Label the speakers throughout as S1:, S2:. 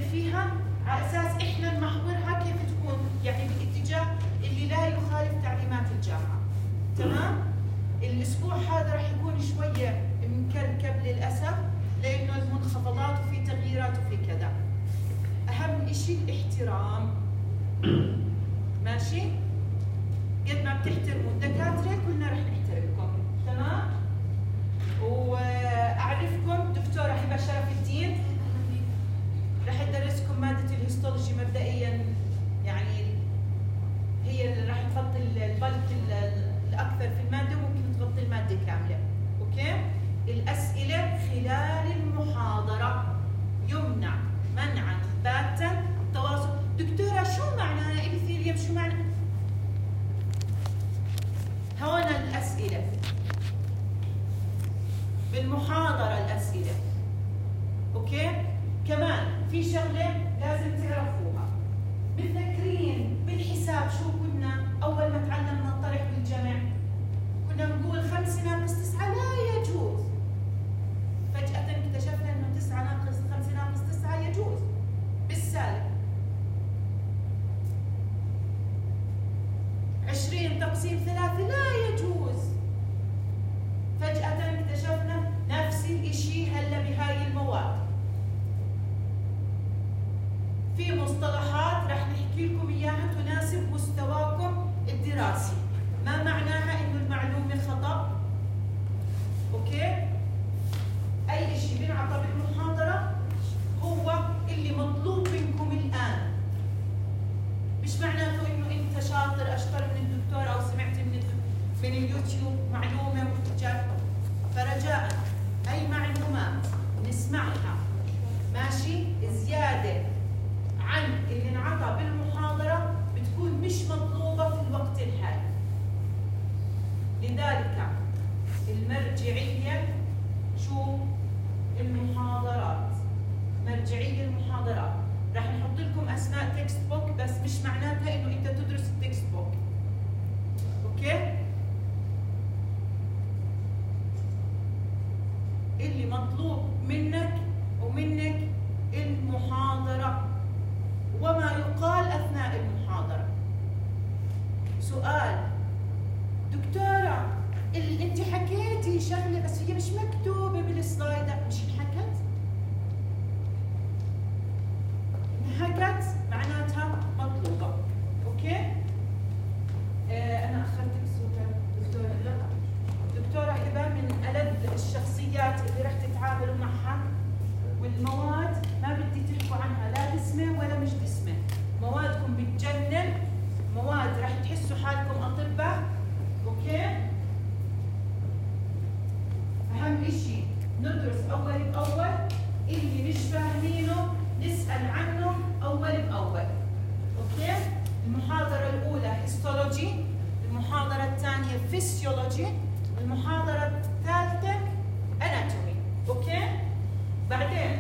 S1: فيها على اساس احنا نمحورها كيف تكون يعني بالاتجاه اللي لا يخالف تعليمات الجامعه. تمام؟ الاسبوع هذا راح يكون شويه مكركب للاسف لانه المنخفضات وفي تغييرات وفي كذا. اهم شيء الاحترام. ماشي؟ قد ما بتحترموا الدكاتره كلنا راح نحترمكم. تمام؟ واعرفكم دكتوره هبه شرف الدين راح تدرسكم ماده الهيستولوجي مبدئيا، يعني هي اللي راح تغطي البلك الاكثر في الماده وممكن تغطي الماده كامله. اوكي؟ الاسئله خلال المحاضره يمنع منعا باتا التواصل. دكتوره شو معنى ابيثيليوم؟ شو معنى؟ هون الاسئله بالمحاضره الاسئله. اوكي؟ كمان في شغله لازم تعرفوها. متذكرين بالحساب شو كنا اول ما تعلمنا الطرح والجمع؟ كنا نقول 5 ناقص 9 لا يجوز. فجأة اكتشفنا انه 9 ناقص 5 ناقص 9 يجوز بالسالب. 20 تقسيم 3 لا يجوز. فجأة اكتشفنا نفس الشيء هلا بهاي المواد. في مصطلحات راح نحكي لكم اياها تناسب مستواكم الدراسي، ما معناها انه المعلومه خطا. اوكي؟ اي شيء بينعطى بالمحاضره هو اللي مطلوب منكم الان، مش معناته انه انت شاطر اشطر من الدكتور او سمعت من اليوتيوب معلومه وتجاك. فرجاء اي معلومات نسمعها ماشي زياده عن اللي انعطى بالمحاضرة بتكون مش مطلوبة في الوقت الحالي. لذلك المرجعية شو؟ المحاضرات. مرجعية المحاضرات راح نحط لكم أسماء تكست بوك بس مش معناتها إنه أنت تدرس التكست بوك. أوكي؟ اللي مطلوب منك ومنك المحاضرة وما يقال أثناء المحاضرة. سؤال: دكتورة أنت حكيتي شغلة بس هي مش مكتوبة بالسلايدات، مش انحكت؟ انحكت معناتها مطلوبة. أوكي؟ أنا أخرتك صوتها دكتورة هبة. دكتورة هبة من ألذ الشخصيات اللي رح تتعاملوا معها، والمواد ما بدي تحكوا عنها لا دسمه ولا مش دسمه. موادكم بتجنن، مواد راح تحسوا حالكم اطباء. اوكي؟ اهم شيء ندرس اول باول، اللي مش فاهمينه نسال عنه اول باول. اوكي؟ المحاضره الاولى هيستولوجي، المحاضره الثانيه فيسيولوجي، المحاضره الثالثه اناتومي. اوكي؟ بعدين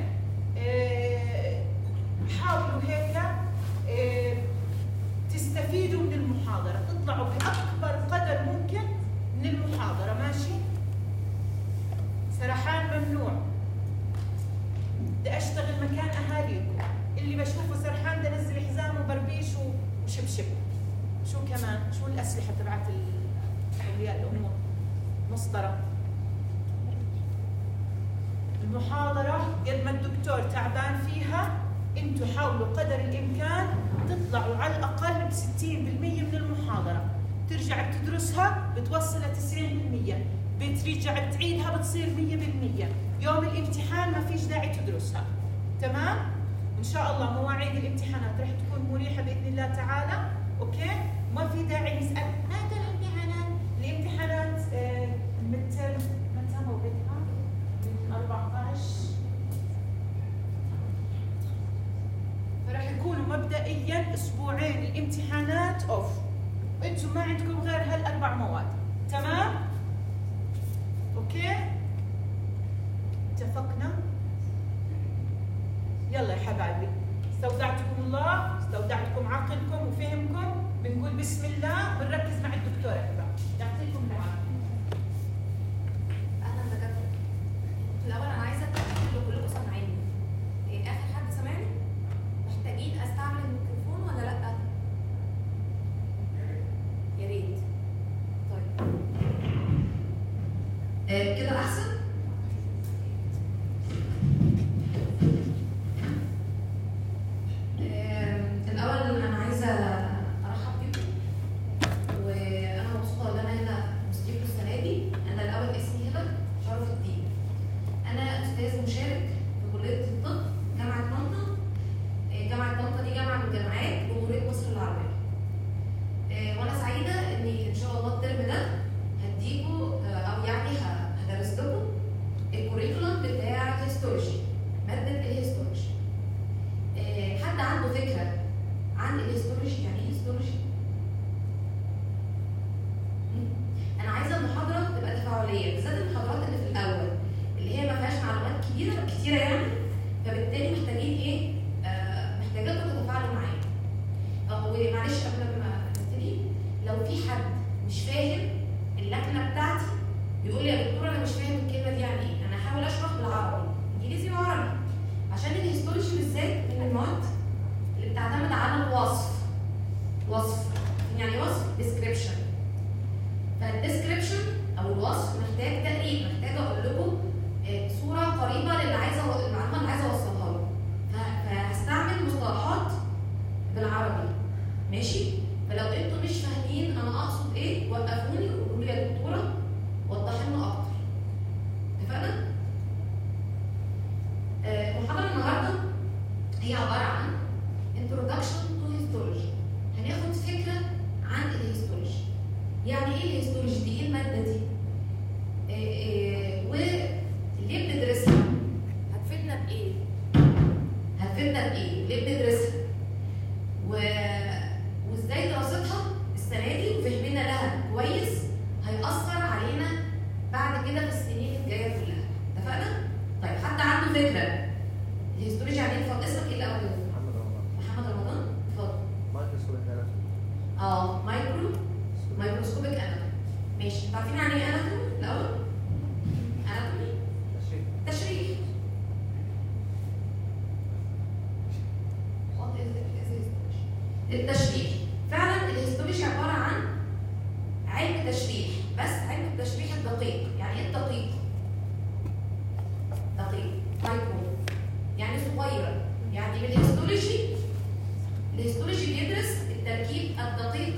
S1: حاولوا هيك تستفيدوا من المحاضرة، تطلعوا بأكبر قدر ممكن من المحاضرة. ماشي؟ سرحان ممنوع. بدي أشتغل مكان أهاليكم، اللي بشوفه سرحان بدي أنزل حزام وبربيش وشبشب. شو كمان؟ شو الأسلحة تبعت أولياء الأمور؟ مسطرة. المحاضرة قد ما الدكتور تعبان فيها، انتوا حاولوا قدر الامكان تطلعوا على الاقل ب 60% من المحاضرة. ترجع بتدرسها بتوصلها 90%، بترجع بتعيدها بتصير 100%. يوم الامتحان ما فيش داعي تدرسها. تمام؟ ان شاء الله مواعيد الامتحانات رح تكون مريحة باذن الله تعالى. اوكي؟ ما في داعي نسأل متى الامتحانات؟ الامتحانات متى موعدها؟ 14. فراح يكونوا مبدئيا اسبوعين الامتحانات اوف، انتم ما عندكم غير هالاربع مواد. تمام؟ اوكي؟ اتفقنا؟ يلا يا حبايبي، استودعتكم الله، استودعتكم عقلكم وفهمكم. بنقول بسم الله، بنركز مع الدكتوره هبه. يعطيكم العافيه.
S2: اهلا دكاتره. الاول انا عايزه اتاكد ان كلكم سامعيني. اخر حد سامعني؟ ايه محتاجاكم تتفاعلوا معايا. ومعلش قبل ما نبتدي، لو في حد مش فاهم اللكنه بتاعتي بيقول لي يا دكتوره انا مش فاهم الكلمه دي يعني ايه، انا هحاول اشرح بالعربي انجليزي وعربي، عشان الهيستولوجي بالذات من المواد اللي بتعتمد على الوصف. وصف يعني وصف ديسكريبشن. فالديسكريبشن او الوصف محتاج تقريب، محتاج اقول لكم صوره قريبه المعلومه اللي عايزه اوصلها لكم، فهستعمل مصطلحات بالعربي ماشي. فلو انتوا مش فاهمين انا اقصد ايه وقفوني وقولوا لي يا دكتوره وضحي لنا اكتر. اتفقنا؟ المحاضره النهارده هي عباره عن introduction to histology. هناخد فكره عن الهيستولوجي. يعني ايه الهيستولوجي دي؟ ايه الماده دي؟ وليه بندرسها؟ هتفيدنا بايه؟ ليه بندرسها؟ وازاي دراستها السنه دي وفهمنا لها كويس هيأثر علينا بعد كده في السنين الجايه كلها. اتفقنا؟ طيب حد عنده فكره الهيستولوجي يعني ايه؟ اتفضل. اسمك ايه الاول؟ محمد رمضان. اتفضل.
S3: مايكروسكوبيك
S2: اناتومي. مايكروسكوبيك اناتومي. ماشي. انتوا عارفين يعني ايه اناتومي الاول؟ اناتومي تشريح. التشريح فعلا الهيستولوجي عباره عن علم تشريح، بس علم التشريح الدقيق. يعني ايه الدقيق؟ دقيق مايكرو يعني صغيره. يعني بالهيستولوجي الهيستولوجي بيدرس التركيب الدقيق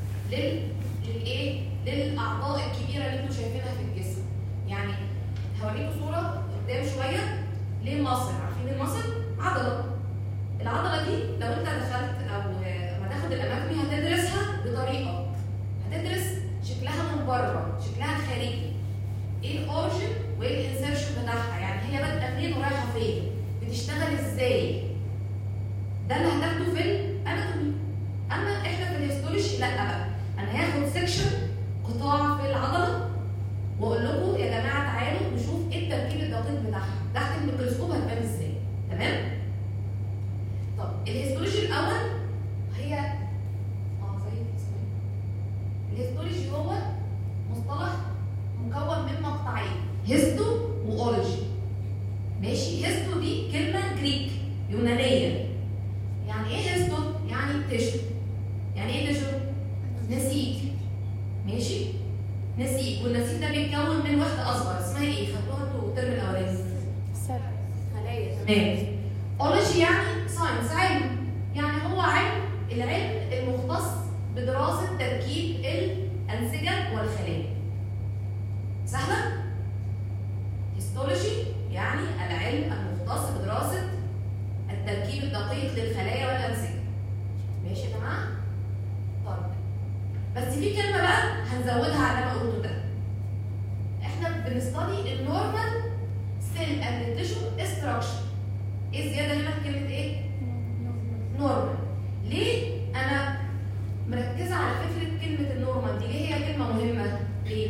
S2: للاعضاء الكبيره اللي انتم شايفينها في الجسم. يعني هوريكم صوره قدام شويه للمصل. عارفين المصل؟ عضله. العضله دي لو انت دخلت او ما تاخد الاناتومي هتدرسها بطريقه، هتدرس شكلها من بره، شكلها الخارجي، ايه الاورجن وايه الانسرشن بتاعها، يعني هي بادئه منين ورايحه فين، بتشتغل ازاي. ده اللي هتاخده في الاناتومي. اما احنا في الهيستولوجي لا بقى، انا هاخد سيكشن قطاع في العضله واقول لكم يا جماعه تعالوا نشوف ايه التركيب الدقيق بتاعها تحت الميكروسكوب هتبان ازاي. تمام؟ طب الهيستولوجي الاول هي زي اسمه الهيستولوجي هو مصطلح مكون من مقطعين، هيستو واولوجي. ماشي. هيستو دي كلمه جريك يونانيه. يعني ايه هيستو؟ يعني تشو. يعني ايه تشو؟ نسيج. ماشي. نسيج، والنسيج ده بيتكون من وحده اصغر اسمها ايه؟ خدتوها انتوا الترم الاولاني. خلايا. تمام. اولوجي يعني ساينس، علم. يعني هو العلم المختص بدراسه تركيب الانسجه والخلايا. سهله؟ هيستولوجي يعني العلم المختص بدراسه التركيب الدقيق للخلايا والانسجه. ماشي يا جماعه؟ طيب بس في كلمه بقى هنزودها على ما قلته ده. احنا بنستدي النورمال سيل اند تيشو استراكشر. ايه الزياده هنا في كلمه ايه؟ نورمال. ليه انا مركزه على فكره كلمه النورمال دي؟ ليه هي كلمه مهمه؟ ليه؟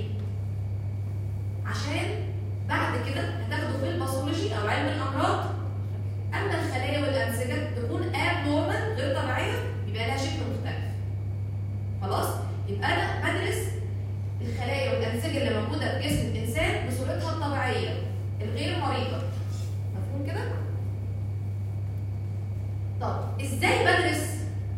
S2: عشان بعد كده هتاخدوا في الباثولوجي او علم الامراض اما الخلايا والانسجه تكون اب نورمال غير طبيعيه يبقى لها شكل مختلف. خلاص؟ يبقى انا بدرس الخلايا والانسجه اللي موجوده في جسم الانسان بصورتها الطبيعيه الغير مريضه. مفهوم كده؟ طب ازاي بدرس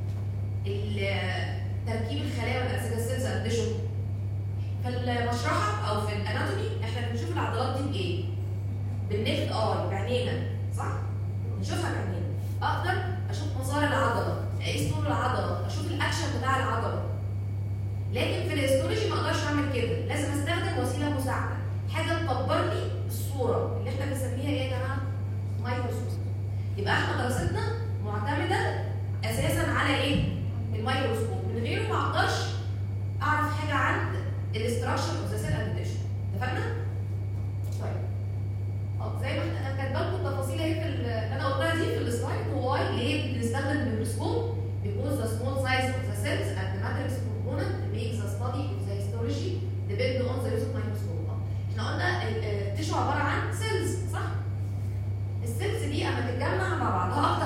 S2: تركيب الخلايا والانسجه السيلز اند تيشو؟ في المشرحه او في الاناتومي احنا بنشوف العضلات دي بايه؟ بالنكد بعينينا، صح؟ نشوفها بعينينا. اقدر اشوف مسار العضله، اقيس طول العضله، اشوف الاكشن بتاع العضله. لكن في الهيستولوجي ما اقدرش اعمل كده، لازم استخدم وسيله مساعده، حاجه تكبر لي الصوره اللي احنا بنسميها ايه يا جماعه؟ مايكروسكوب. يبقى احنا دراستنا معتمده اساسا على ايه؟ الميكروسكوب. من غيره ما اقدرش اعرف حاجه عن الاستراكشر اوف ذا سيل اند تيشو. اتفقنا؟ طيب زي ما احنا كاتبه لكم التفاصيل اهي في انا قلتها دي في السلايد. هو ليه بنستخدم الميكروسكوب؟ because the small size of the cells and the matrix component makes the study of the histology depend on the use of microscope. احنا قلنا التيشو عباره عن سيلز، صح؟ السيلز دي اما تتجمع مع بعضها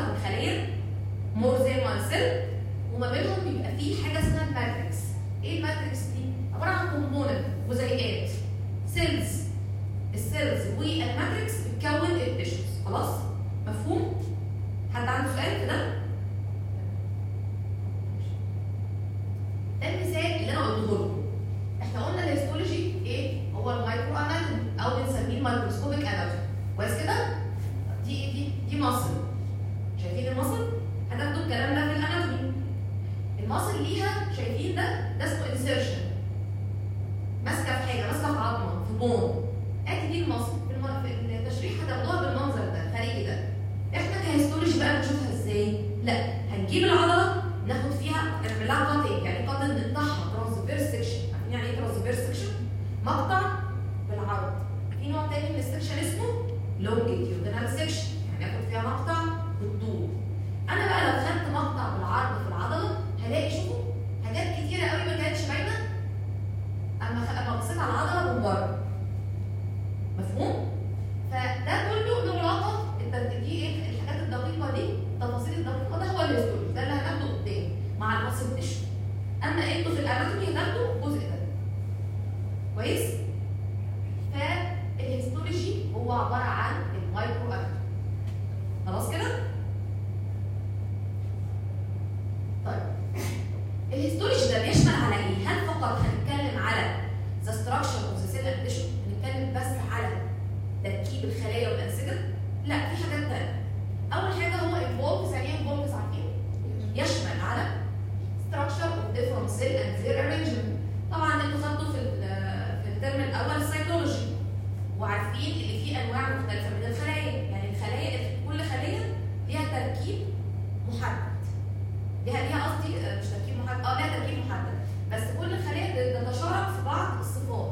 S2: 1 سيل، وما بينهم بيبقى فيه حاجه اسمها الماتريكس. ايه الماتريكس دي؟ عباره عن كومبوننت جزيئات سيلز. السيلز والماتريكس بتكون التيشوز. خلاص؟ مفهوم؟ حد عنده سؤال في ده؟ ده المثال اللي انا قلته لكم. احنا قلنا الهيستولوجي ايه؟ هو المايكرو اناتومي او بنسميه الميكروسكوبيك اناتومي. كويس كده؟ دي مصل. شايفين المصل؟ هتاخدوا الكلام ده في الاناتومي. المصل ليها شايفين ده اسمه انسيرشن. ماسكه في حاجه، ماسكه في عظمه، في بون. ادي دي المصل. في التشريح هتاخدوها بالمنظر ده الخارجي ده. احنا كهيستولوجي بقى بنشوفها ازاي؟ لا، هنجيب العضله ناخد فيها نعمل لها كاتنج، يعني كاتنج نقطعها ترانسفيرس سكشن. عارفين يعني ايه ترانسفيرس سكشن؟ مقطع بالعرض. في نوع تاني من السكشن اسمه لونجيتيودينال سكشن، يعني اخد فيها مقطع بالطول. انا بقى لو خدت مقطع بالعرض في العضله هلاقي شوفوا حاجات كتيره قوي ما كانتش باينه اما بصيت على العضله من بره. مفهوم؟ فده كله له علاقه. دي ايه الحاجات الدقيقه دي، التفاصيل الدقيقه، ده هو الهيستولوجي، ده اللي هناخده قدام مع المصل تيشو. اما انتوا في الاناتومي هتاخدوا الجزء ده. كويس؟ فالهيستولوجي هو عباره عن المايكرو اناتومي. خلاص كده؟ طيب الهيستولوجي ده بيشمل على ايه؟ هل فقط هنتكلم على ذا ستراكشر اوف ذا سيل اند تيشو؟ هنتكلم بس على تركيب الخلايا والانسجه؟ لا، في حاجات ثانيه. اول حاجه هو انفولف. ثانيا انفولف عارفين يشمل على structure of different cell and their arrangement. طبعا انتوا خدتوا في الترم الاول السيتولوجي وعارفين ان في انواع مختلفه من الخلايا. يعني الخلايا كل خليه ليها تركيب محدد. ليها قصدي مش تركيب محدد، ليها تركيب محدد، بس كل خليه تتشارك في بعض الصفات.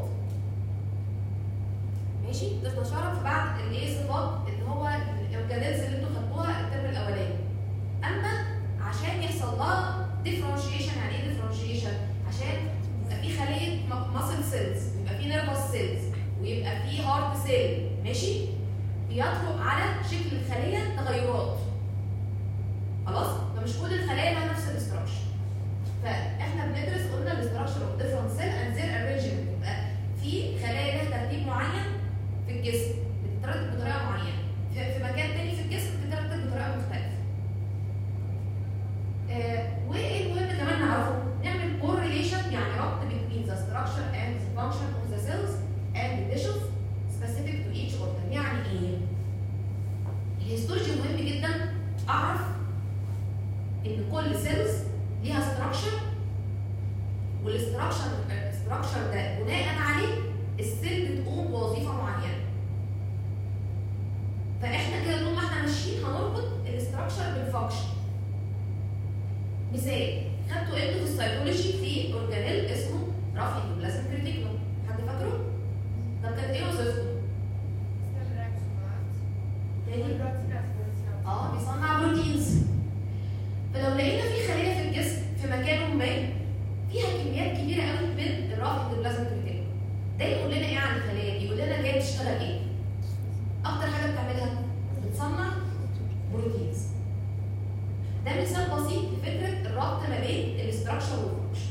S2: ماشي؟ تتشارك في بعض الصفات اللي هو الاورجانيلز اللي انتوا خدتوها الترم الاولاني. اما عشان يحصل لها ديفرنشيشن، يعني ايه ديفرنشيشن؟ عشان يبقى في خليه ماسل سيلز، يبقى في نيرفس سيلز، ويبقى في هارت سيل. ماشي؟ بيطرق على شكل الخليه تغيرات. خلاص؟ فمش كل الخلايا لها نفس الاستراكشر. فاحنا بندرس قلنا الاستراكشر اوف ديفرنت سيل اند ذير ارينجمنت. يبقى في خلايا لها ترتيب معين في الجسم بتترتب بطريقه معينه، في مكان تاني في الجسم بتترتب بطريقه مختلفه. وايه المهم كمان نعرفه؟ نعمل correlation، يعني ربط between the structure and the function of the cells and the tissues specific to each organ. يعني ايه؟ الهيستولوجي مهم جدا اعرف ان كل سيلز ليها structure، والاستراكشر ده بناء عليه السيل بتقوم بوظيفه معينه. فاحنا كده طول ما احنا ماشيين هنربط الاستراكشر بالفانكشن. مثال خدتوا انتوا في السيتولوجي في اورجانيل اسمه رافيدوبلازم ريتيكولوم. حد فاكره؟ طب كانت ايه وظيفته؟ بيصنع بروتينز. فلو لقينا في خليه في الجسم في مكان ما فيها كميات كبيره قوي من الرافيدوبلازم ريتيكولوم، ده يقول لنا ايه عن الخليه دي؟ يقول لنا جايه تشتغل ايه؟ اكتر حاجه بتعملها بتصنع بروتينز. ده مثال بسيط لفكره الربط ما بين الاستراكشر والفانكشن.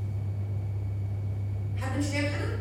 S2: حد مش فاهم حاجه؟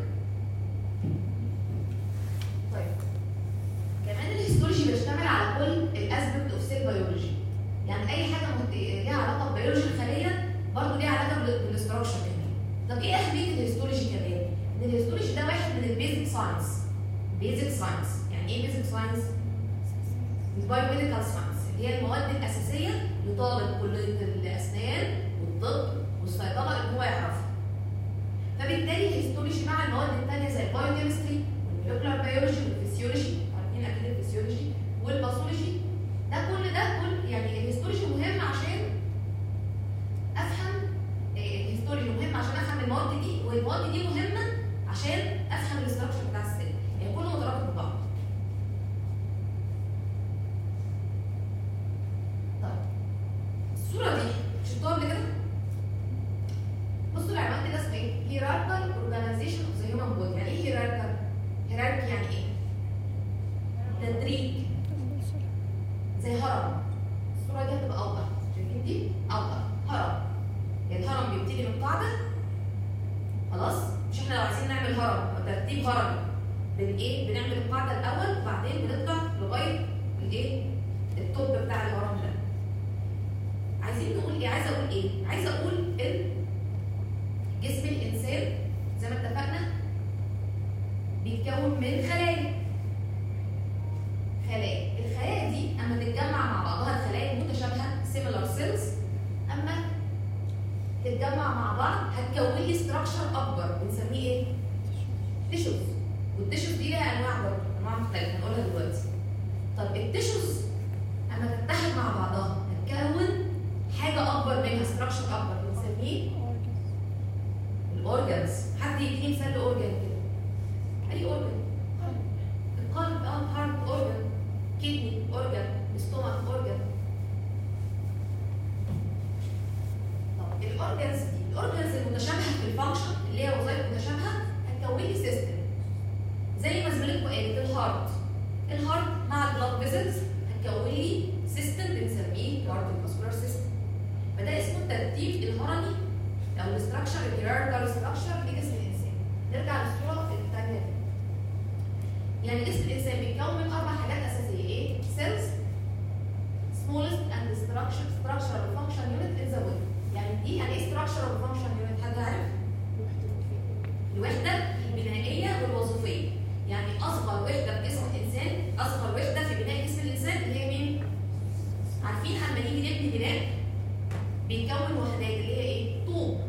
S2: طيب كمان الهيستولوجي بيشتمل على كل الاسبكت اوف سيل بيولوجي. يعني اي حاجه ليها علاقه ببيولوجي الخليه برضه ليها علاقه بالاستراكشر كمان. طب ايه اهميه الهيستولوجي كمان؟ ان الهيستولوجي ده واحد من البيزك ساينس. بيزك ساينس يعني ايه بيزك ساينس؟ البايوميديكال ساينس، اللي هي المواد الاساسيه لطالب كليه الاسنان والطب والصيدله ان هو يعرفها. فبالتالي الهيستولوجي مع المواد الثانيه زي البايوكيمستري والمولكيولار بيولوجي والفسيولوجي، عارفين اكيد الفسيولوجي والباثولوجي، كل يعني الهيستولوجي مهم عشان افهم الهيستولوجي مهم عشان افهم المواد دي، والمواد دي مهمه عشان افهم الاستراكشر بتاع السيل. يعني كله مترابط ببعض. طيب الصوره دي شفتوها قبل كده؟ بصوا العنوان كده اسمه ايه؟ هيراركال اورجانيزيشن اوف ذا هيومن بودي. يعني ايه هيراركال؟ هيراركي يعني ايه؟ تدريج، زي هرم. الصوره دي هتبقى اوضح. شايفين دي؟ اوضح هرم. يعني الهرم بيبتدي من قاعده، خلاص؟ مش احنا لو عايزين نعمل هرم ترتيب هرمي بنعمل القاعده الاول وبعدين بنطلع لغايه التوب بتاع الهرم ده. عايزين نقول ايه؟ عايزه اقول ايه؟ عايزه اقول ان جسم الانسان زي ما اتفقنا بيتكون من خلايا. الخلايا دي اما تتجمع مع بعضها، الخلايا المتشابهه سيميلار سيلز اما تتجمع مع بعض هتكون لي ستراكشر اكبر بنسميه ايه؟ تيشوز. والتيشوز دي لها انواع برضه، انواع مختلفه هنقولها دلوقتي. طب التيشوز اما تتحد مع بعضها هتكون حاجه اكبر منها، ستراكشر اكبر بنسميه الاورجنز. حد يديني مثال لاورجن كده؟ اي اورجن؟ القلب، هارت اورجن، كيدني اورجن، ستومك اورجن. طب الاورجنز المتشابهه في الفانكشن اللي هي وظائف متشابهه هتكون لي سيستم. زي ما زميلتكم قالت الهارت مع البلاد فيسلز هتكون لي سيستم بنسميه كارديوفاسكولار سيستم. فده اسمه الترتيب الهرمي او الاستراكشر الهيراركال ستراكشر لجسم الانسان. نرجع للصوره الثانيه دي. يعني جسم الانسان بيتكون من 4 حاجات اساسيه. ايه؟ سيلز، smallest and structural function unit in the body. يعني دي يعني ايه structural function unit؟ حد عارف؟ الوحده البنائيه والوظيفيه. يعني اصغر وحده في جسم الانسان، اصغر وحده في بناء جسم الانسان اللي هي مين؟ عارفين اما نيجي نبني بناء بيتكون وحدات اللي هي ايه؟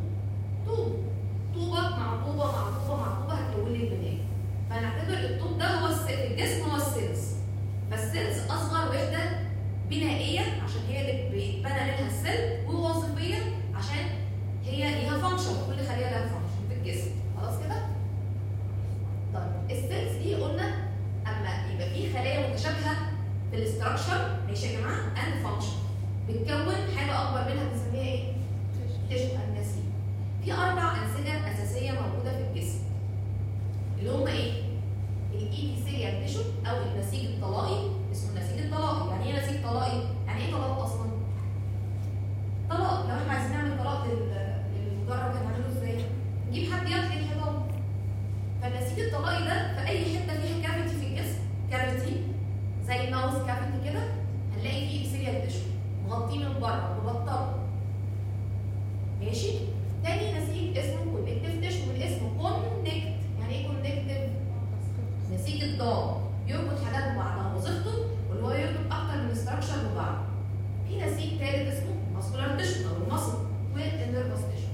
S2: طوبه مع طوبه مع طوبه مع طوبه هتكون لي البناء. فنعتبر الطوب ده هو الجسم، هو السيلز. فالسيلز اصغر وحده بنائيه عشان هي اللي بيتبنى منها السيل، ووظيفيه عشان هي ليها فانكشن، كل خليه لها فانكشن في الجسم. خلاص كده؟ طيب السيلز دي قلنا اما يبقى في خلايا متشابهه في الاستراكشر، ماشي يا جماعه؟ اند فانكشن بتكون حاجه اكبر منها بنسميها ايه؟ تيشو النسيج. في 4 انسجه اساسيه موجوده في الجسم اللي هم ايه؟ الايبيثيليال تيشو او النسيج الطلائي. اسمه النسيج الطلائي. يعني ايه نسيج طلائي؟ يعني ايه طلاق اصلا؟ طلاق، لو احنا عايزين نعمل طلاق للمجرد هنعمله ازاي؟ نجيب حد يطلق الحيطان. فالنسيج الطلائي ده في اي حته فيها كافيتي في الجسم، كافيتي زي الماوس كافيتي كده، هنلاقي فيه ايبيثيليال تيشو مغطيه من بره مبطنه. ماشي؟ تاني نسيج اسمه كونكتيف تيشو، والاسم كونكت. يعني ايه كونكتيف؟ نسيج الضام يربط حاجات ببعضها، وظيفته واللي هو يربط اكتر من استراكشر ببعض. في نسيج ثالث اسمه ماسكولار تيشو او المصل والنيرفس تيشو.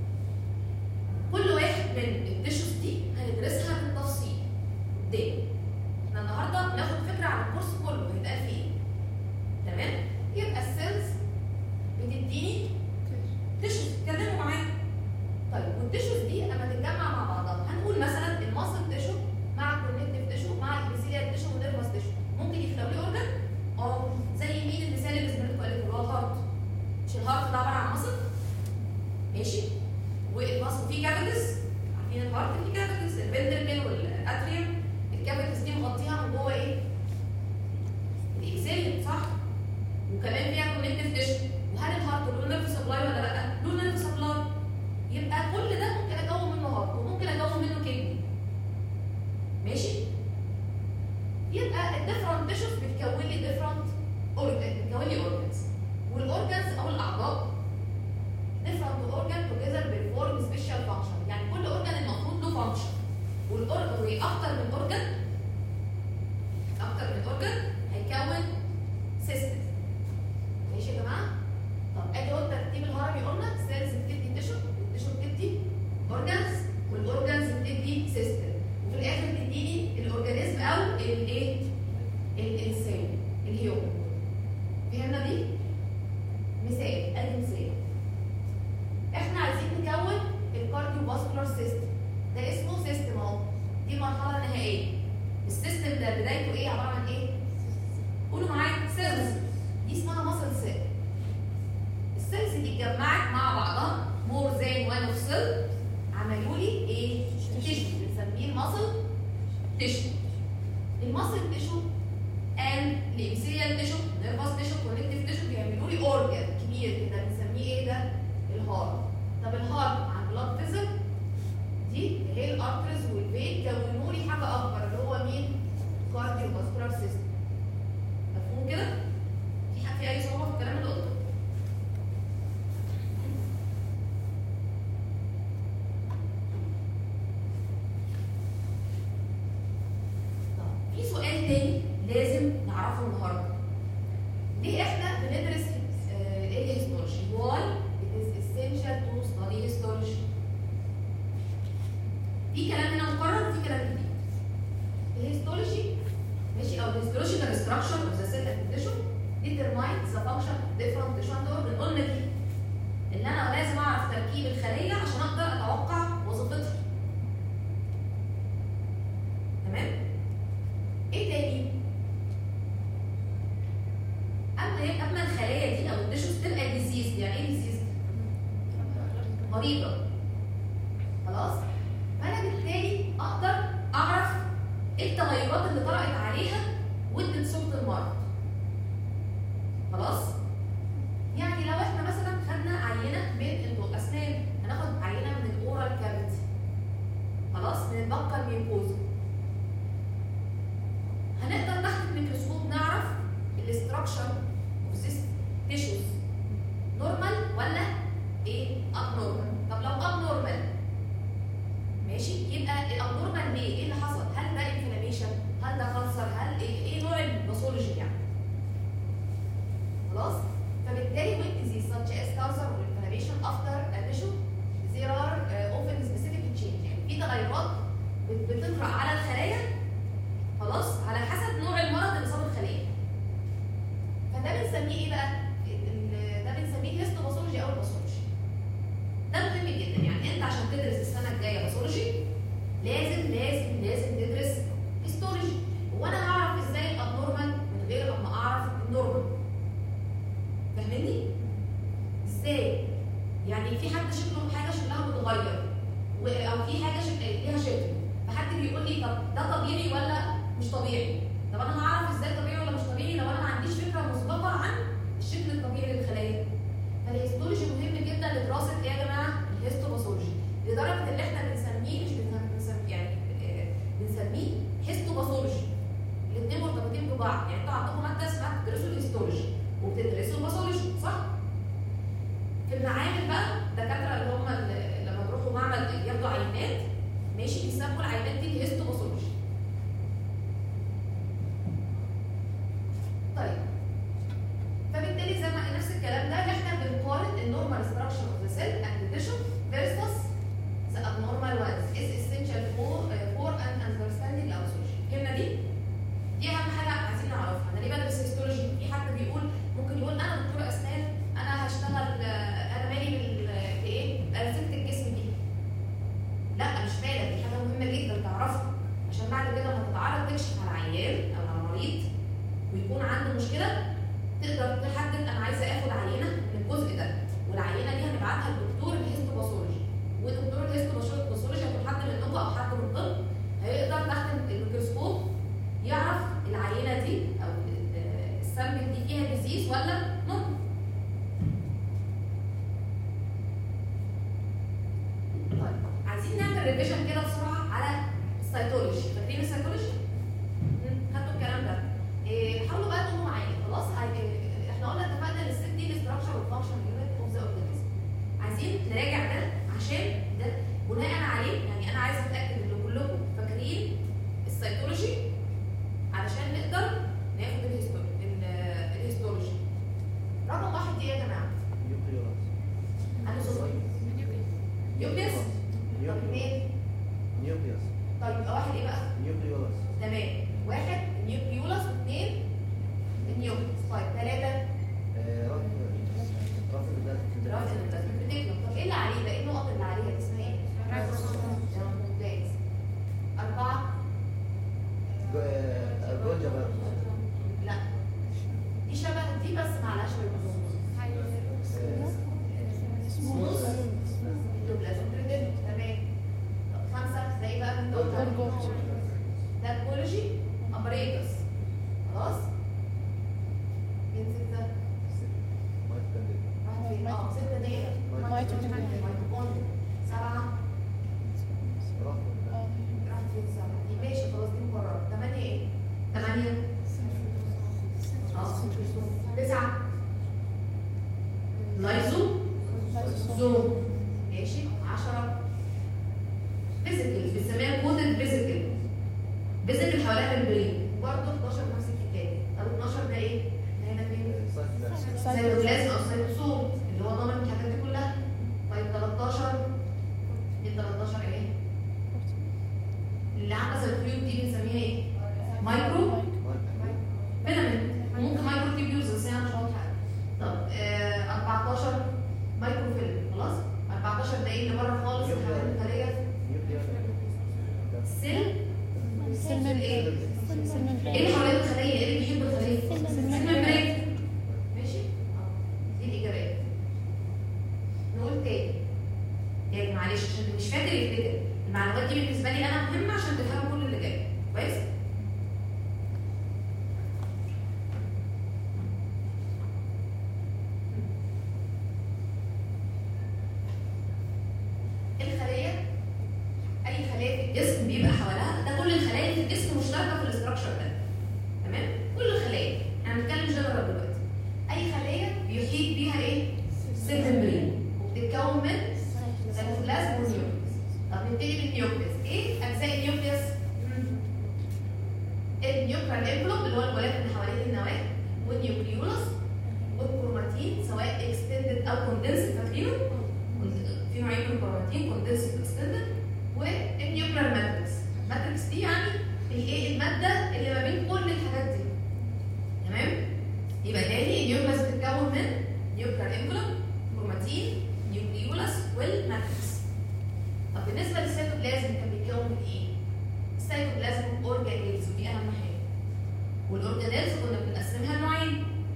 S2: كل واحد من التيشوز دي هندرسها بالتفصيل قدام. احنا النهارده بناخد فكره عن الكورس كله هيتقال فيه ايه. تمام؟ يبقى السيلز بتديني تيشوز، اتكلموا معايا. طيب والتيشوز دي لما تتجمع مع بعضها هنقول مثلا الماسل تيشو مع الكونكتيف تيشو مع الابيثيليال تيشو والنيرفس تيشو ممكن يخلقوا لي اورجن. زي مين المثال اللي زميلتكم قالته اللي هو الهارت. مش الهارت ده عباره عن ماسل؟ ماشي؟ والماسل فيه كافيتيز. عارفين الهارت فيه كافيتيز، الفنتركل والاتريوم. الكافيتيز دي مغطيها من جوه ايه؟ الابيثيليوم، صح؟ وكمان فيها كونكتيف تيشو. وهل الهارت له نيرف سبلاي ولا لا؟ له نيرف سبلاي. يبقى كل ده ممكن اكون منه هارت وممكن اكون منه كدني. ماشي؟ يبقى الديفرنت تيشوز بتكون لي ديفرنت اورجن، بتكون لي اورجنز. والاورجنز او الاعضاء ديفرنت اورجن توجذر بيرفورم سبيشال فانكشن. يعني كل اورجن المفروض له فانكشن. والاورجن اكتر من اورجن هيكون سيستم. ماشي يا جماعه؟ طب ادي هو الترتيب الهرمي. قلنا سيلز بتدي تيشو، التيشو بتدي اورجنز، والاورجنز بتدي سيستم، وفي الاخر بتديني الاورجانيزم او الايه؟ الانسان الهيومن. فهمنا دي؟ مثال، ادي مثال. احنا عايزين نكون الكارديوفاسكولار سيستم. ده اسمه سيستم اهو. دي المرحله النهائيه. السيستم ده بدايته ايه؟ عباره عن ايه؟ قولوا معايا، سيلز. دي اسمها ماسل سيل. السيلز دي اتجمعت مع بعضها مور ذان وان اوف سيل، عملوا لي ايه؟ تيشو، بنسميه الماسل تيشو. الماسل تيشو and الابيثيليال تيشو، نيرفس تيشو، كونكتيف تيشو بيعملوا لي اورجن كبيره كبير كده بنسميه ايه ده؟ الهارت. طب الهارت مع البلاد فيزل دي هي الارترز والفين كونوا لي حاجه اكبر اللي هو مين؟ كارديو فاسكولار سيستم. مفهوم كده؟ في اي صعوبه في الكلام اللي قلته؟ طب في سؤال تاني لازم نعرفه النهارده. ليه احنا بندرس الهيستولوجي؟ Why it is essential to study histology؟ في كلام هنا مكرر وفي كلام جديد. الهيستولوجي ماشي او الهيستولوجيكال ستراكشر اوف ذا سيل اند تيشو determines the function of different tissue and organ. قلنا دي ان انا لازم اعرف تركيب الخليه عشان اقدر اتوقع وظيفتها. تمام؟ ايه تاني؟ اما الخلايا دي او التيشوز تبقى ديزيز. يعني ايه ديزيز؟ مريضه. خلاص؟ فانا بالتالي اقدر اعرف ايه التغيرات اللي طرأت عليها وادت صوت المرض. خلاص؟ يعني لو احنا مثلا خدنا عينه من الاسنان، هناخد عينه من الاورال كافيتي. خلاص؟ من البقه الميوكوزا. هنقدر تحت الميكروسكوب نعرف الاستراكشر اوف ذيس تيشوز نورمال ولا ايه؟ اب نورمال. طب لو اب نورمال ماشي، يبقى الاب نورمال ليه؟ ايه اللي حصل؟ هل ده انفلاميشن؟ هل ده كانسر؟ هل ايه نوع الباثولوجي يعني؟ خلاص؟ فبالتالي with disease such as cancer or inflammation after a tissue there are often specific change. يعني في تغيرات بتطرأ على الخلايا خلاص على حسب نوع المرض اللي صاب الخليه. فده بنسميه ايه بقى؟ ده بنسميه هيستوباثولوجي او الباثولوجي. ده مهم جدا. يعني انت عشان تدرس السنه الجايه باثولوجي لازم تدرس هيستولوجي. وانا هعرف ازاي الابنورمال من غير ما اعرف النورمال؟ فاهمني؟ ازاي؟ يعني في حد حاجه شكلها متغير او في حاجه ليها شكل، فحد بيقول لي طب ده طبيعي ولا مش طبيعي؟ طب انا هعرف ازاي طبيعي ولا مش طبيعي لو انا ما عنديش فكره مسبقه عن الشكل الطبيعي للخلايا؟ فالهيستولوجي مهم جدا لدراسه ايه يا جماعه؟ الهيستوباثولوجي، لدرجه ان احنا بنسميه مش بنسميه يعني بنسميه هيستوباثولوجي. الاثنين مرتبطين ببعض. يعني انتوا عندكم ماده اسمها بتدرسوا الهيستولوجي وبتدرسوا الباثولوجي صح؟ في المعامل بقى الدكاتره اللي هم لما بيروحوا معمل ياخدوا عينات ماشي بيسموا العينات دي الهيستوباثولوجي. طيب فبالتالي زي ما نفس الكلام ده احنا بنقارن النورمال ستراكشر اوف ذا سيل اند تيشو فيرسس ذا abnormal ones is essential for an understanding of pathology. الكلمه دي اهم حاجه عايزين نعرفها. انا ليه بدرس هيستولوجي؟ في حد ممكن يقول انا دكتور اسنان، انا هشتغل، انا مالي بايه؟ بأنسجة الجسم دي. لا مش مالك، دي حاجه مهمه جدا تعرفها عشان بعد كده لما تتعرض تكشف على عيان او على مريض ويكون عنده مشكله تقدر تحدد انا عايزه اخد عينه من الجزء ده، والعينه دي هنبعتها للدكتور الهيستوباثولوجي، ودكتور الهيستوباثولوجي هيكون حد منكم او حد من الطب هيقدر تحت الميكروسكوب يعرف العينه دي او السامبل دي فيها ديزيز ولا نورمال. طيب عايزين نعمل ريفيجن كده بسرعه على السيتولوجي. فاكرين السيتولوجي؟ خدتوا الكلام ده. حاولوا بقى تقولوا معايا. خلاص احنا قلنا اتفقنا ان الست دي الاستراكشر والفانكشن يونت اوف ذا اورجانيزم. عايزين نراجع ده عشان ده بناء عليه يعني انا عايزه اتاكد ان كلكم فاكرين السيتولوجي علشان نقدر ناخد الهيستولوجي. رقم واحد ايه يا جماعه؟
S3: نيوكليوس.
S2: انا صوت نيوكليوس. طب اثنين
S3: نيوكليوس.
S2: طيب يبقى واحد ايه بقى؟
S3: نيوكليوس.
S2: تمام. واحد نيوكليوس واثنين النيوكليوس. طيب ثلاثه راس البلازما. طب ايه اللي عليه ده؟ ايه النقط اللي عليها دي اسمها ايه؟ ممتاز. 4
S3: جولجا بارد.
S2: ميتوكوندريا 7 راحت فين 7 دي ماشي خلاص دي مقررة 8 ايه؟ 8 9 لايزوزوم ماشي 10 فيزيكال بنسميها كودد فيزيكال حواليها ممبرين برضه 11 نفس الحكايه. طب 12 ده ايه؟ هنا فين؟ سيتوبلازم او سيتوسوم اللي هو ضامن الحاجات دي كلها. طيب 13 دي 13 ايه؟ اللي عامله زي الخيوط دي بنسميها ايه؟ مايكرو فيلامنت ممكن مايكرو تيبيولز بس هي مش واضحه. طب 14 مايكرو فيلم خلاص. 14 ده ايه اللي بره خالص اللي حوالين الخليه؟ سيل ايه؟ ايه اللي حوالين الخليه؟ ايه اللي بيجيب الخليه؟ سيل ممبرين ماشي؟ دي الاجابات. نقول تاني يعني معلش عشان مش فاكر يفتكر المعلومات دي بالنسبه لي انا مهمه عشان تفهموا كل اللي جاي كويس؟ الخليه اي خليه في الجسم بيبقى حواليها ده كل الخلايا اللي في الجسم مشتركه في الاستراكشر ده تمام؟ كل الخلايا احنا بنتكلم جنرال دلوقتي. اي خليه بيحيط بيها ايه؟ سيل ممبرين وبتتكون من سيتوبلازم ونيوكليس. طب نبتدي بالنيوكليس. ايه اجزاء النيوكليس؟ النيوكلير انفلوب اللي هو الغلاف اللي حوالين النواه والنيوكليولس والكروماتين سواء اكستندد او كوندنسد فاكرينه؟ في نوعين من الكروماتين كوندنسد واكستندد والنيوكلير ماتريكس. الماتريكس دي يعني الايه؟ الماده اللي ما بين كل الحاجات دي تمام؟ يبقى تاني النيوكليس بتتكون من نيوكلير انفلوب كروماتين نيوكليولس والماتريكس. طب بالنسبه للسيتوبلازم كان بيتكون من ايه؟ السيتوبلازم اورجانيلز ودي اهم حاجه. والاورجانيلز كنا بنقسمها لنوعين.